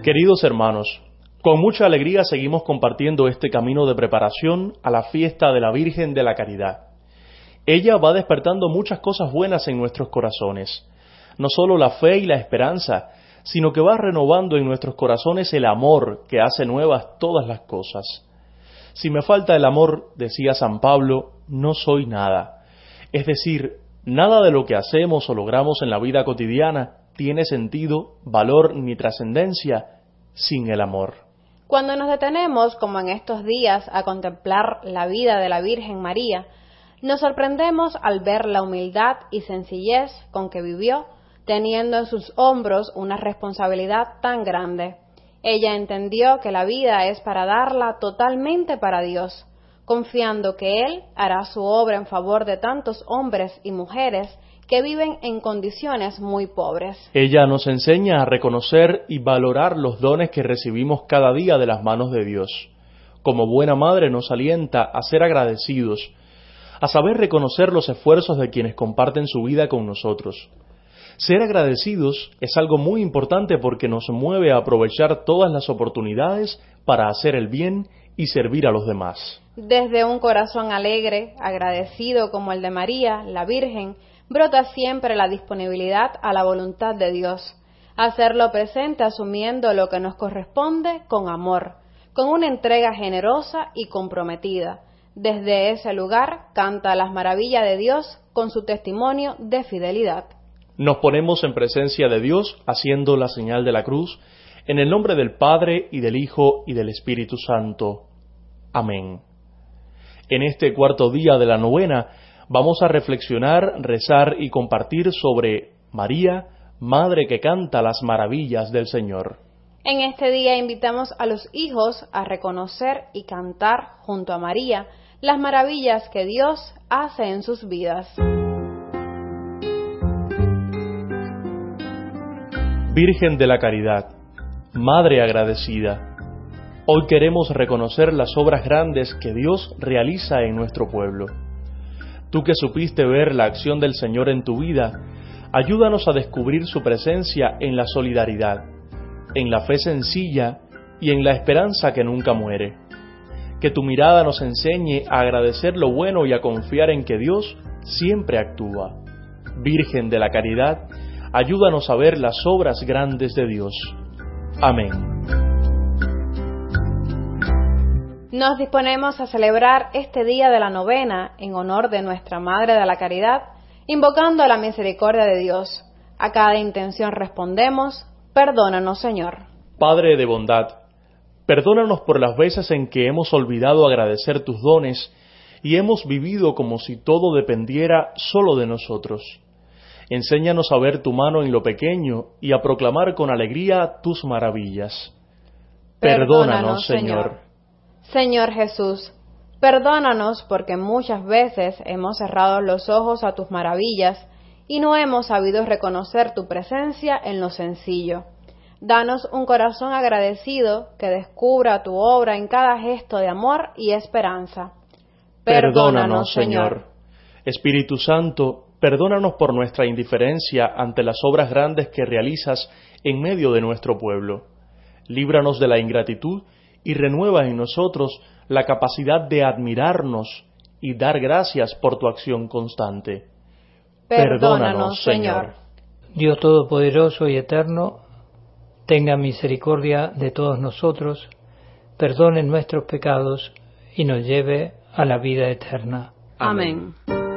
Queridos hermanos, con mucha alegría seguimos compartiendo este camino de preparación a la fiesta de la Virgen de la Caridad. Ella va despertando muchas cosas buenas en nuestros corazones, no solo la fe y la esperanza, sino que va renovando en nuestros corazones el amor que hace nuevas todas las cosas. Si me falta el amor, decía San Pablo, no soy nada. Es decir, nada de lo que hacemos o logramos en la vida cotidiana tiene sentido, valor ni trascendencia sin el amor. Cuando nos detenemos, como en estos días, a contemplar la vida de la Virgen María, nos sorprendemos al ver la humildad y sencillez con que vivió, teniendo en sus hombros una responsabilidad tan grande. Ella entendió que la vida es para darla totalmente para Dios, confiando que Él hará su obra en favor de tantos hombres y mujeres que viven en condiciones muy pobres. Ella nos enseña a reconocer y valorar los dones que recibimos cada día de las manos de Dios. Como buena madre nos alienta a ser agradecidos, a saber reconocer los esfuerzos de quienes comparten su vida con nosotros. Ser agradecidos es algo muy importante porque nos mueve a aprovechar todas las oportunidades para hacer el bien y servir a los demás. Desde un corazón alegre, agradecido como el de María, la Virgen, brota siempre la disponibilidad a la voluntad de Dios, hacerlo presente asumiendo lo que nos corresponde con amor, con una entrega generosa y comprometida. Desde ese lugar canta las maravillas de Dios con su testimonio de fidelidad. Nos ponemos en presencia de Dios haciendo la señal de la cruz, en el nombre del Padre y del Hijo y del Espíritu Santo. Amén. En este cuarto día de la novena vamos a reflexionar, rezar y compartir sobre María, Madre que canta las maravillas del Señor. En este día invitamos a los hijos a reconocer y cantar junto a María las maravillas que Dios hace en sus vidas. Virgen de la Caridad, Madre agradecida, hoy queremos reconocer las obras grandes que Dios realiza en nuestro pueblo. Tú que supiste ver la acción del Señor en tu vida, ayúdanos a descubrir su presencia en la solidaridad, en la fe sencilla y en la esperanza que nunca muere. Que tu mirada nos enseñe a agradecer lo bueno y a confiar en que Dios siempre actúa. Virgen de la Caridad, ayúdanos a ver las obras grandes de Dios. Amén. Nos disponemos a celebrar este día de la novena en honor de nuestra Madre de la Caridad, invocando la misericordia de Dios. A cada intención respondemos, perdónanos, Señor. Padre de bondad, perdónanos por las veces en que hemos olvidado agradecer tus dones y hemos vivido como si todo dependiera solo de nosotros. Enséñanos a ver tu mano en lo pequeño y a proclamar con alegría tus maravillas. Perdónanos, Señor. Señor Jesús, perdónanos porque muchas veces hemos cerrado los ojos a tus maravillas y no hemos sabido reconocer tu presencia en lo sencillo. Danos un corazón agradecido que descubra tu obra en cada gesto de amor y esperanza. Perdónanos, Señor. Espíritu Santo, perdónanos por nuestra indiferencia ante las obras grandes que realizas en medio de nuestro pueblo. Líbranos de la ingratitud y renueva en nosotros la capacidad de admirarnos y dar gracias por tu acción constante. Perdónanos, Señor. Dios Todopoderoso y Eterno, tenga misericordia de todos nosotros, perdone nuestros pecados y nos lleve a la vida eterna. Amén.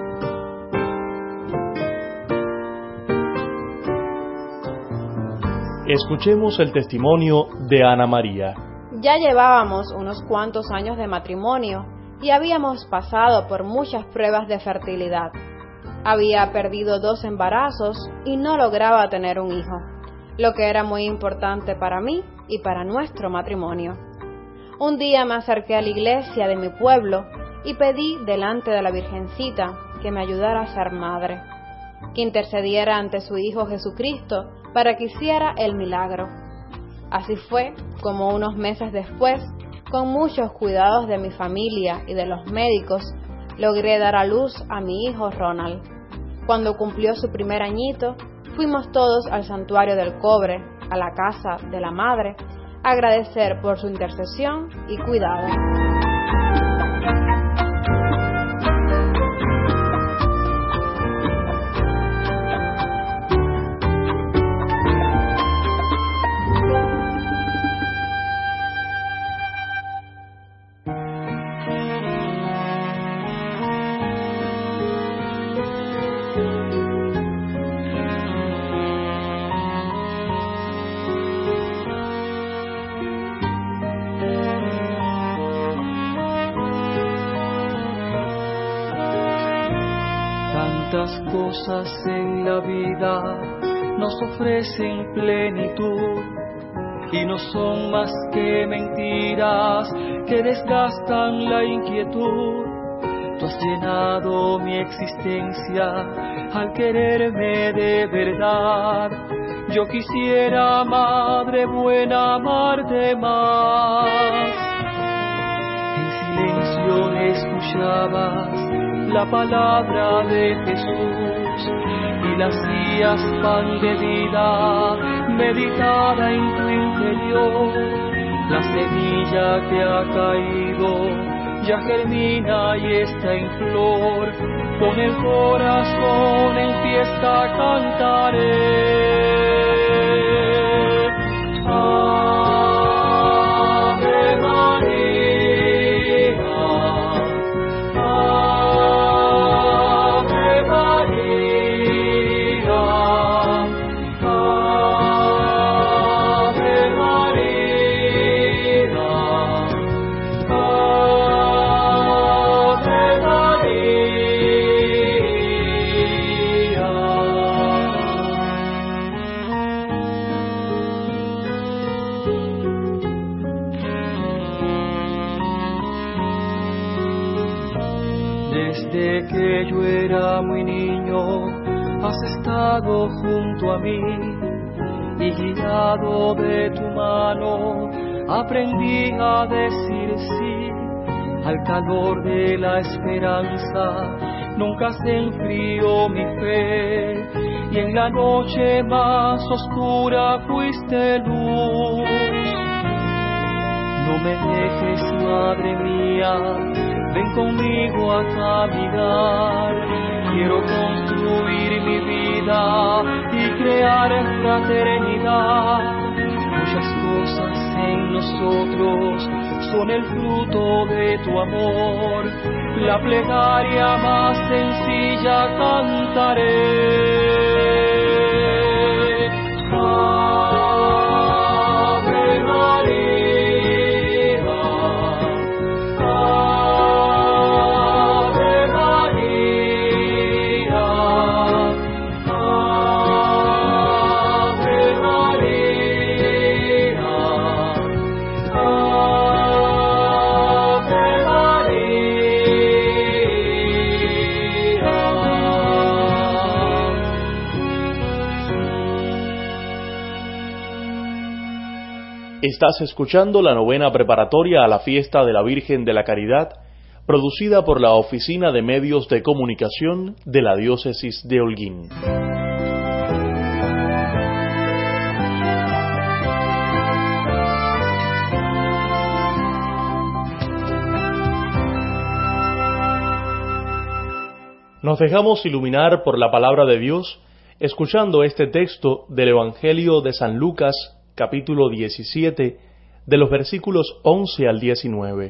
Escuchemos el testimonio de Ana María. Ya llevábamos unos cuantos años de matrimonio y habíamos pasado por muchas pruebas de fertilidad. Había perdido 2 embarazos y no lograba tener un hijo, lo que era muy importante para mí y para nuestro matrimonio. Un día me acerqué a la iglesia de mi pueblo y pedí delante de la Virgencita que me ayudara a ser madre, que intercediera ante su Hijo Jesucristo para que hiciera el milagro. Así fue como unos meses después, con muchos cuidados de mi familia y de los médicos, logré dar a luz a mi hijo Ronald. Cuando cumplió su primer añito, fuimos todos al Santuario del Cobre a la casa de la Madre, agradecer por su intercesión y cuidado. Tantas cosas en la vida nos ofrecen plenitud y no son más que mentiras que desgastan la inquietud. Tú has llenado mi existencia al quererme de verdad. Yo quisiera, Madre buena, amarte más. En silencio escuchabas la palabra de Jesús y la hacías pan de vida, meditada en tu interior. La semilla que ha caído ya germina y está en flor. Con el corazón en fiesta cantaré. Desde que yo era muy niño, has estado junto a mí y guiado de tu mano, aprendí a decir sí al calor de la esperanza. Nunca se enfrió mi fe y en la noche más oscura fuiste luz. No me dejes, Madre mía, ven conmigo a caminar. Quiero construir mi vida y crear fraternidad. Muchas cosas en nosotros son el fruto de tu amor. La plegaria más sencilla cantaré. Estás escuchando la novena preparatoria a la fiesta de la Virgen de la Caridad, producida por la Oficina de Medios de Comunicación de la Diócesis de Holguín. Nos dejamos iluminar por la palabra de Dios, escuchando este texto del Evangelio de San Lucas, capítulo 17, de los versículos 11 al 19.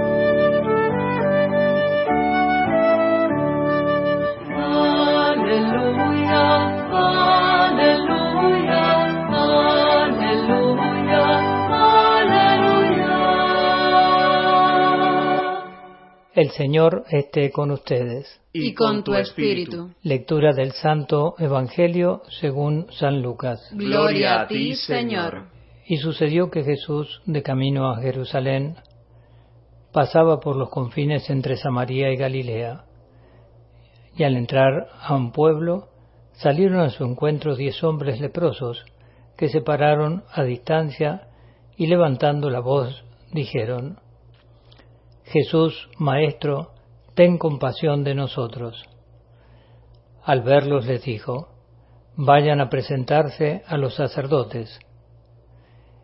El Señor esté con ustedes. Y con tu espíritu. Lectura del Santo Evangelio según San Lucas. Gloria a ti, Señor. Y sucedió que Jesús, de camino a Jerusalén, pasaba por los confines entre Samaria y Galilea. Y al entrar a un pueblo, salieron a su encuentro 10 hombres leprosos, que se pararon a distancia y levantando la voz dijeron: Jesús, Maestro, ten compasión de nosotros. Al verlos les dijo: vayan a presentarse a los sacerdotes.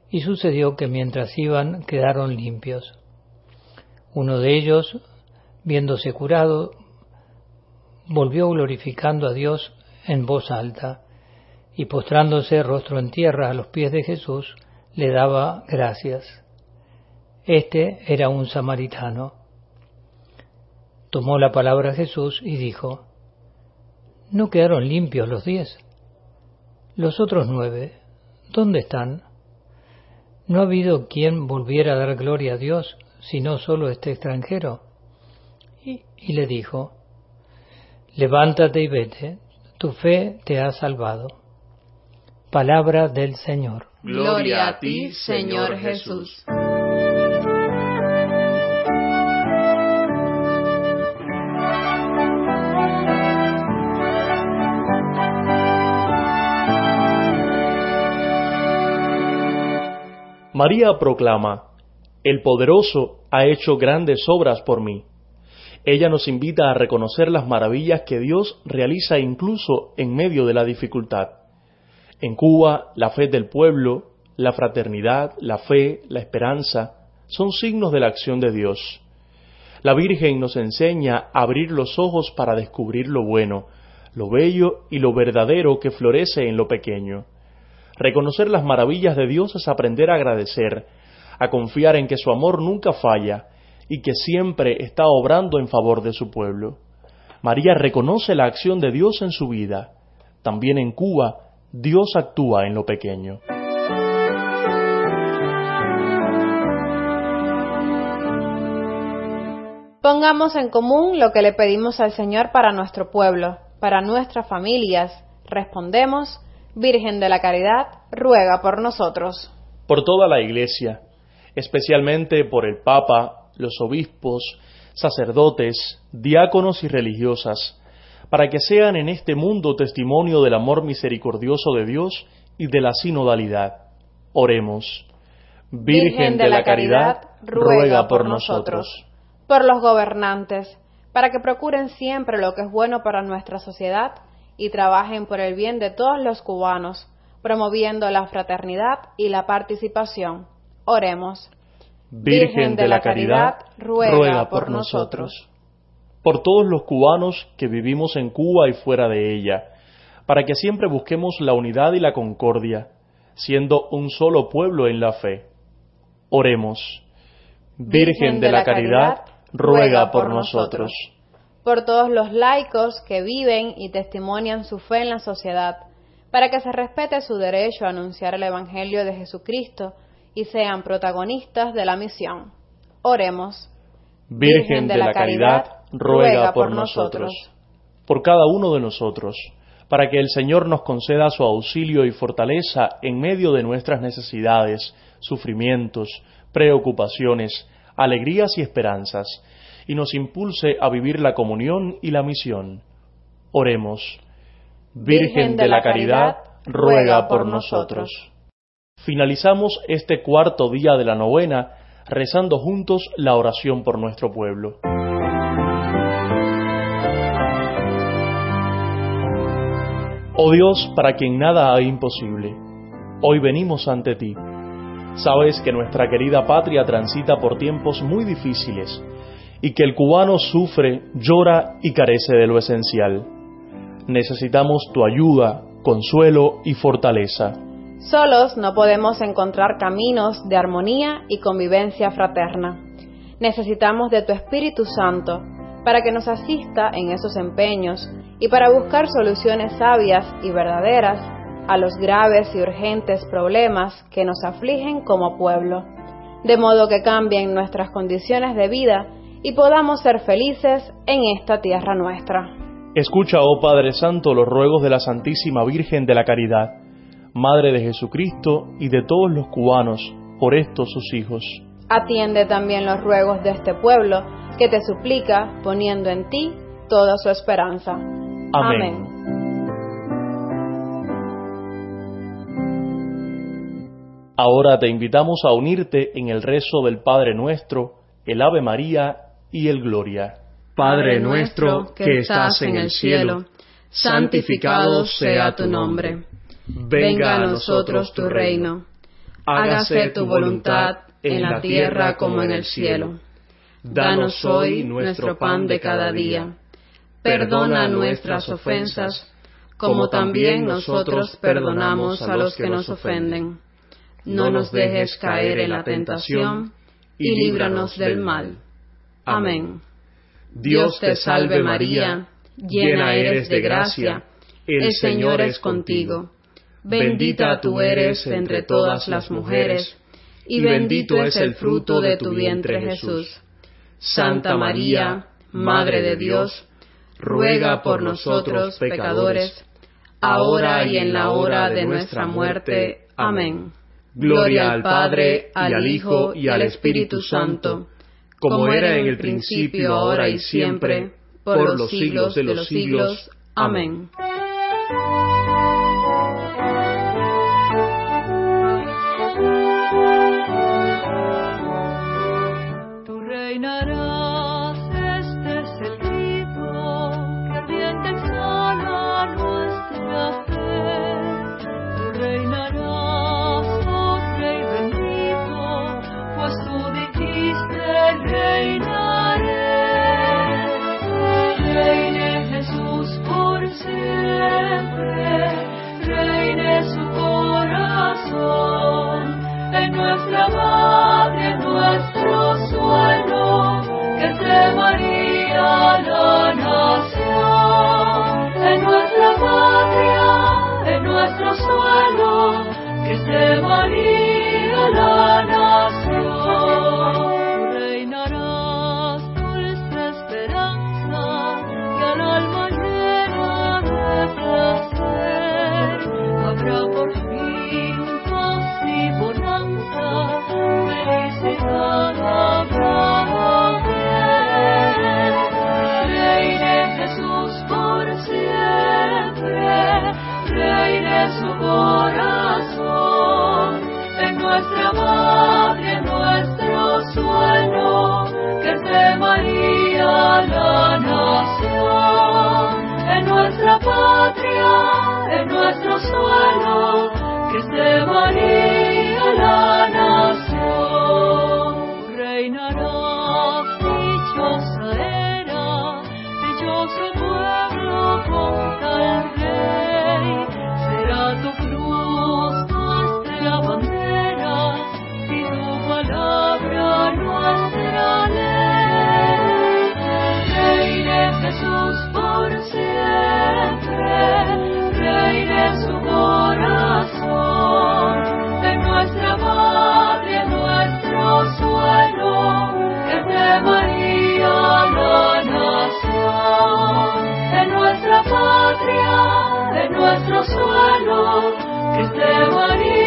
y sucedió que mientras iban quedaron limpios. Uno de ellos, viéndose curado, volvió glorificando a Dios en voz alta, y postrándose rostro en tierra a los pies de Jesús, le daba gracias. Este era un samaritano. Tomó la palabra Jesús y dijo: ¿No quedaron limpios los 10? ¿Los otros 9, dónde están? ¿No ha habido quien volviera a dar gloria a Dios, sino solo este extranjero? Y le dijo: Levántate y vete, tu fe te ha salvado. Palabra del Señor. Gloria a ti, Señor Jesús. María proclama: El Poderoso ha hecho grandes obras por mí. Ella nos invita a reconocer las maravillas que Dios realiza incluso en medio de la dificultad. En Cuba, la fe del pueblo, la fraternidad, la fe, la esperanza, son signos de la acción de Dios. La Virgen nos enseña a abrir los ojos para descubrir lo bueno, lo bello y lo verdadero que florece en lo pequeño. Reconocer las maravillas de Dios es aprender a agradecer, a confiar en que su amor nunca falla y que siempre está obrando en favor de su pueblo. María reconoce la acción de Dios en su vida. También en Cuba, Dios actúa en lo pequeño. Pongamos en común lo que le pedimos al Señor para nuestro pueblo, para nuestras familias. Respondemos: Virgen de la Caridad, ruega por nosotros. Por toda la Iglesia, especialmente por el Papa, los obispos, sacerdotes, diáconos y religiosas, para que sean en este mundo testimonio del amor misericordioso de Dios y de la sinodalidad. Oremos. Virgen de la Caridad, ruega por nosotros. Por los gobernantes, para que procuren siempre lo que es bueno para nuestra sociedad y trabajen por el bien de todos los cubanos, promoviendo la fraternidad y la participación. Oremos. Virgen de la Caridad, ruega por nosotros. Por todos los cubanos que vivimos en Cuba y fuera de ella, para que siempre busquemos la unidad y la concordia, siendo un solo pueblo en la fe. Oremos. Virgen de la Caridad, ruega por nosotros. Por todos los laicos que viven y testimonian su fe en la sociedad, para que se respete su derecho a anunciar el Evangelio de Jesucristo y sean protagonistas de la misión. Oremos. Virgen de la Caridad, ruega por nosotros. Por cada uno de nosotros, para que el Señor nos conceda su auxilio y fortaleza en medio de nuestras necesidades, sufrimientos, preocupaciones, alegrías y esperanzas, y nos impulse a vivir la comunión y la misión. Oremos. Virgen de la Caridad, ruega por nosotros. Finalizamos este cuarto día de la novena rezando juntos la oración por nuestro pueblo. Oh Dios, para quien nada hay imposible, hoy venimos ante ti. Sabes que nuestra querida patria transita por tiempos muy difíciles y que el cubano sufre, llora y carece de lo esencial. Necesitamos tu ayuda, consuelo y fortaleza. Solos no podemos encontrar caminos de armonía y convivencia fraterna. Necesitamos de tu Espíritu Santo para que nos asista en esos empeños y para buscar soluciones sabias y verdaderas a los graves y urgentes problemas que nos afligen como pueblo, de modo que cambien nuestras condiciones de vida y podamos ser felices en esta tierra nuestra. Escucha, oh Padre Santo, los ruegos de la Santísima Virgen de la Caridad, Madre de Jesucristo y de todos los cubanos, por estos sus hijos. Atiende también los ruegos de este pueblo, que te suplica, poniendo en ti toda su esperanza. Amén. Ahora te invitamos a unirte en el rezo del Padre Nuestro, el Ave María y el Gloria. Padre nuestro que estás en el cielo, santificado sea tu nombre. Venga a nosotros tu reino. hágase tu voluntad en la tierra como en el cielo. Danos hoy nuestro pan de cada día. Perdona nuestras ofensas, como también nosotros perdonamos a los que nos ofenden. No nos dejes caer en la tentación, y líbranos del mal. Amén. Dios te salve María, llena eres de gracia, el Señor es contigo. Bendita tú eres entre todas las mujeres, y bendito es el fruto de tu vientre Jesús. Santa María, Madre de Dios, ruega por nosotros pecadores, ahora y en la hora de nuestra muerte. Amén. Gloria al Padre, y al Hijo, y al Espíritu Santo, como era en el principio, ahora y siempre, por los siglos de los siglos. Amén. Tú reinarás, este es el grito que ardiente exhala nuestra fe. Tú reinarás, oh Rey bendito, pues tú dijiste reinaré. Reine Jesús por siempre, reine su corazón, en nuestra madre, en nuestro suelo, que esté María la nación. En nuestra patria, en nuestro suelo, que esté María la nación. Reinarás, dulce esperanza, que al alma llena de placer. Habrá por fin paz y bonanza, felicidad habrá. Reine Jesús por siempre, reine su corazón, en nuestra madre, en nuestro suelo, que esté María la nación. En nuestra patria, en nuestro suelo, que esté María la nación. Reinará, dichosa era, dichoso pueblo con tal rey. Será tu cruz nuestra bandera, y tu palabra nuestra ley. Reine Jesús por siempre, reine su corazón, en nuestra madre, en nuestro suelo, que esté María la nación. En nuestra patria, en nuestro suelo, que esté María